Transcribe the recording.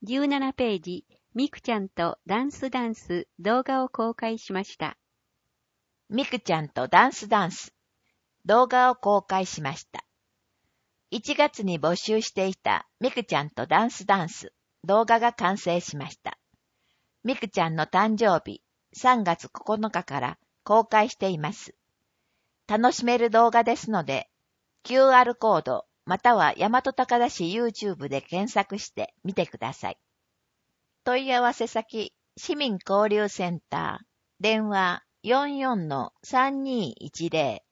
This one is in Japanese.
17ページ、みくちゃんとダンス動画を公開しました。 みくちゃんとダンス動画を公開しました。1月に募集していたみくちゃんとダンス動画が完成しました。みくちゃんの誕生日3月9日から公開しています。楽しめる動画ですので、QR コードまたは大和高田市 YouTube で検索してみてください。問い合わせ先、市民交流センター、電話44-3210